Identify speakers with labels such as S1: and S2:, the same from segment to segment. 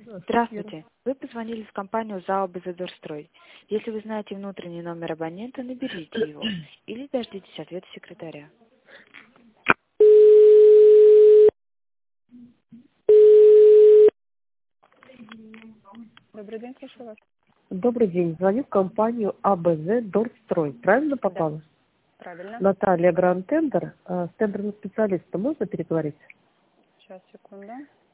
S1: Здравствуйте. Вы позвонили в компанию ЗАО «Базадорстрой». Если вы знаете внутренний номер абонента, наберите его или дождитесь ответа секретаря. Добрый день, слушаю вас.
S2: Добрый день. Звоню в компанию АБЗ Дорстрой. Правильно попала?
S1: Да, правильно.
S2: Наталья Гранд-Тендер. С тендерным специалистом можно переговорить?
S1: Сейчас, секунду.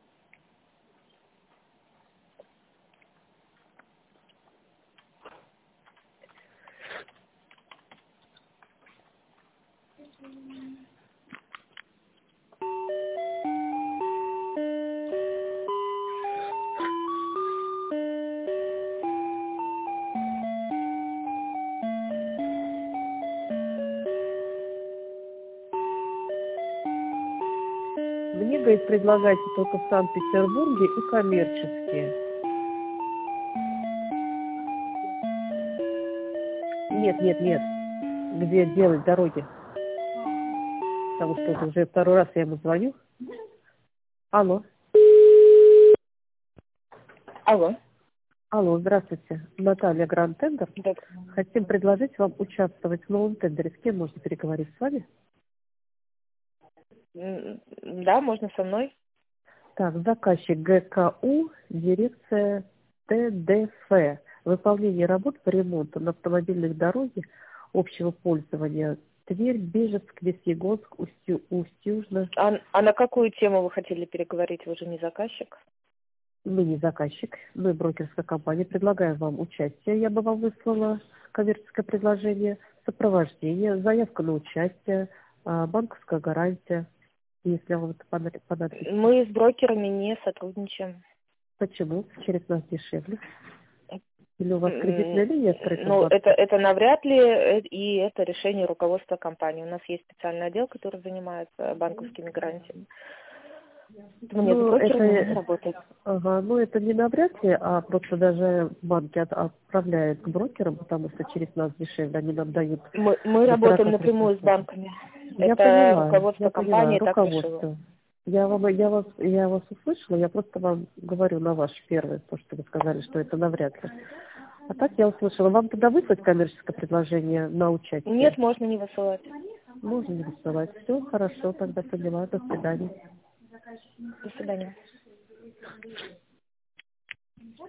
S2: Мне, говорит, предлагайте только в Санкт-Петербурге и коммерческие. Нет. Где делать дороги? Потому что это уже второй раз я ему звоню. Алло. Алло, здравствуйте. Наталья Гранд-Тендер.
S1: Да.
S2: Хотим предложить вам участвовать в новом тендере. С кем можно переговорить с вами?
S1: Да, можно со мной.
S2: Так, заказчик ГКУ, дирекция ТДФ. Выполнение работ по ремонту на автомобильных дорогах общего пользования. Тверь, Бежецк, Весьегонск, Устюжно.
S1: А на какую тему вы хотели переговорить? Вы же не заказчик.
S2: Мы не заказчик, мы брокерская компания. Предлагаем вам участие. Я бы вам выслала коммерческое предложение, сопровождение, заявка на участие, банковская гарантия, если вам это понадобится.
S1: Мы с брокерами не сотрудничаем.
S2: Почему? Через нас дешевле. Или у вас кредитная линия открыта в
S1: Ну,
S2: банке?
S1: это навряд ли, и это решение руководства компании. У нас есть специальный отдел, который занимается банковскими гарантиями. Мне с брокерами не работать.
S2: Ну это не навряд ли, а просто даже банки отправляют к брокерам, потому что через нас дешевле, они нам дают.
S1: Мы работаем напрямую с банками.
S2: Я
S1: Это
S2: поняла,
S1: руководство компании так решило.
S2: руководство. Я вас услышала, я просто вам говорю на ваш первый, то, что вы сказали, что это навряд ли. А так я услышала. Вам туда выслать коммерческое предложение на участие?
S1: Нет, можно не высылать.
S2: Можно не высылать. Все, хорошо, тогда поняла. До свидания.
S1: До свидания.